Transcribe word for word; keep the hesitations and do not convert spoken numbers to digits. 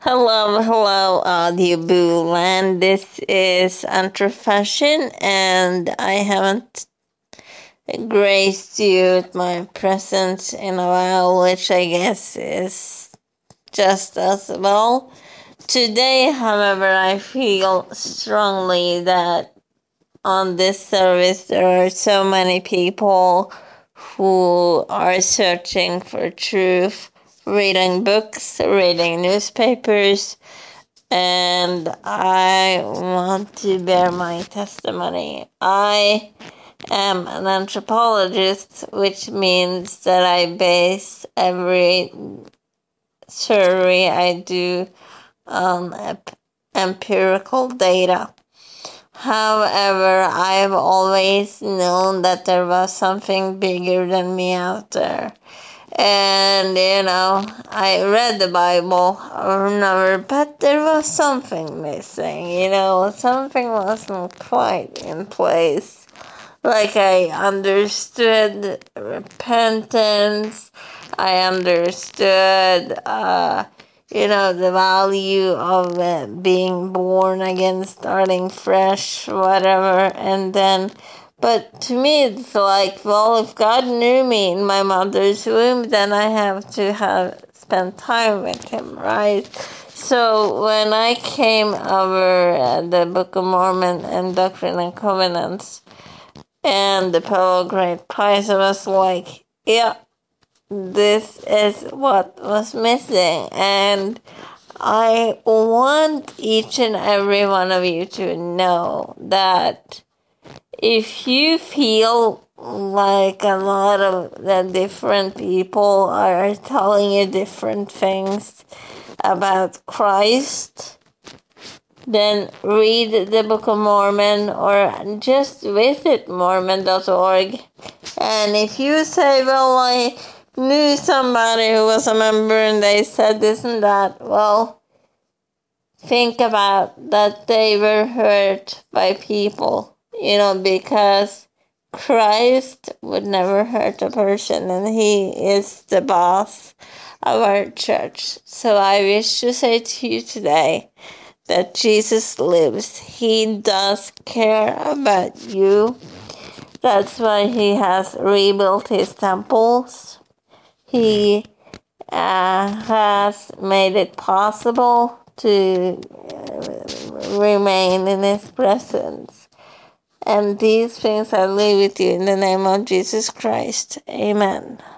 Hello, hello, Audioboo Land. This is Entre Fashion, and I haven't graced you with my presence in a while, which I guess is just as well. Today, however, I feel strongly that on this service there are so many people who are searching for truth, reading books, reading newspapers, and I want to bear my testimony. I am an anthropologist, which means that I base every survey I do on ep- empirical data. However, I've always known that there was something bigger than me out there. And, you know, I read the Bible or never, but there was something missing, you know, something wasn't quite in place. Like, I understood repentance, I understood, uh, you know, the value of uh, being born again, starting fresh, whatever, and then, but to me it's like, well, if God knew me in my mother's womb, then I have to have spent time with Him, right? So when I came over uh, the Book of Mormon and Doctrine and Covenants and the Pearl of Great Price, I was like, yeah, this is what was missing, and I want each and every one of you to know that if you feel like a lot of the different people are telling you different things about Christ, then read the Book of Mormon or just visit Mormon dot org. And if you say, well, I knew somebody who was a member and they said this and that, well, think about that they were hurt by people, you know, because Christ would never hurt a person, and He is the boss of our church. So I wish to say to you today that Jesus lives. He does care about you. That's why He has rebuilt His temples. He uh, has made it possible to uh, remain in His presence. And these things I leave with you in the name of Jesus Christ. Amen.